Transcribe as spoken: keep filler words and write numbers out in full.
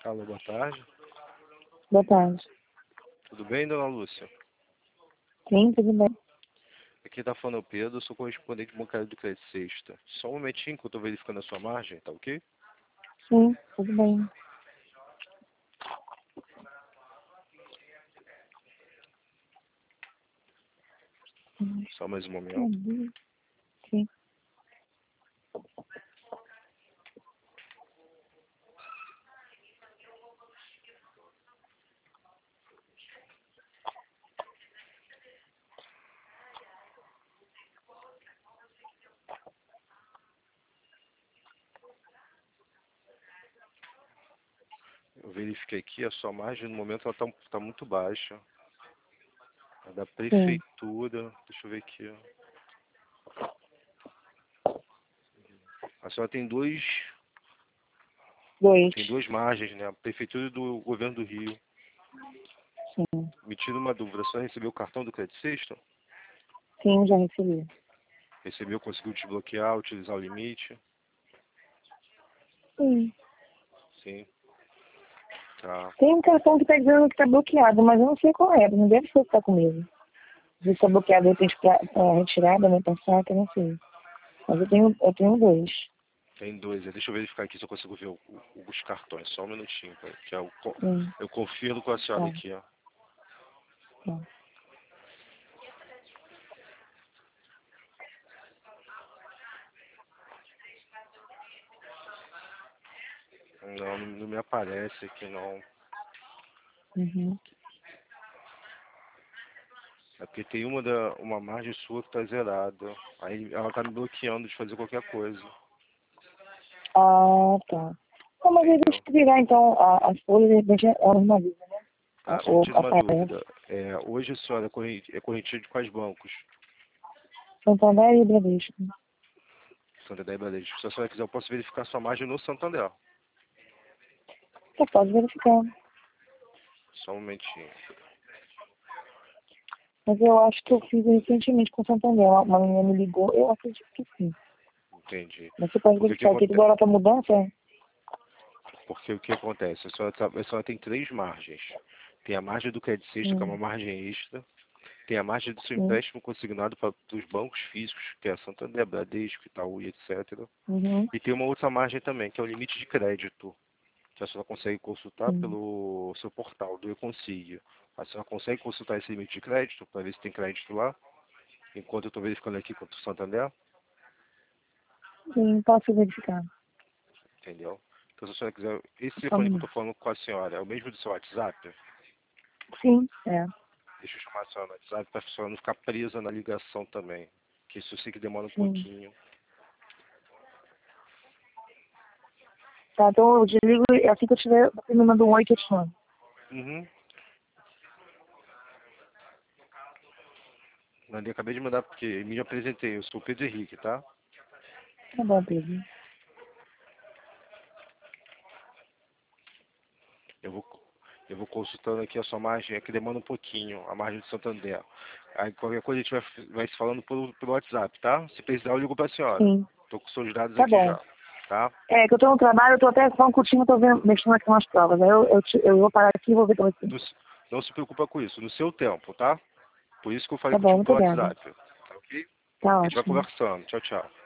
Alô, boa tarde. Boa tarde. Tudo bem, dona Lúcia? Sim, tudo bem. Aqui tá falando o Pedro, sou correspondente bancário do Crédito Sexta. Só um momentinho que eu tô verificando a sua margem, tá ok? Sim, tudo bem. Só mais um momento. Uhum. Sim. Eu verifiquei aqui, a sua margem no momento ela tá, tá muito baixa. A da Sim. prefeitura, deixa eu ver aqui. A senhora tem dois, Dois. tem duas margens, né? A prefeitura e do governo do Rio. Sim. Me tira uma dúvida, a senhora recebeu o cartão do Crédito Sexta? Sim, já recebi. Recebeu, conseguiu desbloquear, utilizar o limite? Sim. Sim. Tá. Tem um cartão que tá dizendo que tá bloqueado, mas eu não sei qual é. Não deve ser o que tá comigo. Se tá bloqueado, de repente, pra, pra retirada, né, passar, que eu não sei. Mas eu tenho, eu tenho dois. Tem dois. Deixa eu verificar aqui se eu consigo ver o, o, os cartões. Só um minutinho, pai, que eu, Sim. eu confiro com a senhora Tá. aqui, ó. Tá. Não, não, não me aparece aqui, não. Uhum. É porque tem uma, da, uma margem sua que tá zerada. Aí ela tá me bloqueando de fazer qualquer coisa. Ah, tá. Não, mas aí deixa Entendeu? eu virar, então, a- as folhas, de repente, ela normaliza, né? Tá, me Ou tira uma aparece. dúvida. É, hoje a senhora é corrente, é correntia de quais bancos? Santander e Bradesco. Santander e Bradesco. Se a senhora quiser, eu posso verificar sua margem no Santander. Você pode verificar. Só um momentinho. Mas eu acho que eu fiz recentemente com o Santander. Uma uma menina me ligou, eu acredito que sim. Entendi. Mas você pode Porque o que verificar aqui, acontece? agora para mudança? É? Porque o que acontece? A senhora, tá- a senhora tem três margens. Tem a margem do Crédito Sexta, que é uma Hum, margem extra. Tem a margem do seu sim. empréstimo consignado para os bancos físicos, que é Santander, Bradesco, Itaú e etcétera. Uhum, E tem uma outra margem também, que é o limite de crédito, que a senhora consegue consultar sim. pelo seu portal do Econsigue. A senhora consegue consultar esse limite de crédito para ver se tem crédito lá, enquanto eu estou verificando aqui contra o Santander, Sim, posso verificar. entendeu? Então, se a senhora quiser, esse Só um telefone que eu estou minuto. falando com a senhora é o mesmo do seu WhatsApp? Sim, é. Deixa eu chamar a senhora no WhatsApp para a senhora não ficar presa na ligação também, que isso eu sei que demora um Sim. pouquinho. Tá, então eu desligo e assim que eu tiver, você me manda um oi que eu te mando. Uhum. Mandei, acabei de mandar porque me apresentei, eu sou o Pedro Henrique, tá? Tá bom, Pedro. Eu vou, eu vou consultando aqui a sua margem, é que demora um pouquinho, a margem de Santander. Aí qualquer coisa a gente vai, vai se falando pelo, pelo WhatsApp, tá? Se precisar eu ligo pra senhora. Sim, Tô com seus dados tá aqui bom. já, tá? É, que eu tô no trabalho, eu tô até só um curtinho, eu tô vendo, mexendo aqui umas provas. Aí eu, eu, te- eu vou parar aqui e vou ver pra você. No- não se preocupa com isso, no seu tempo, tá? Por isso que eu falei Tá bom, contigo muito pelo obrigada. WhatsApp, tá ok? Tá A gente vai ótimo. conversando. Tchau, tchau.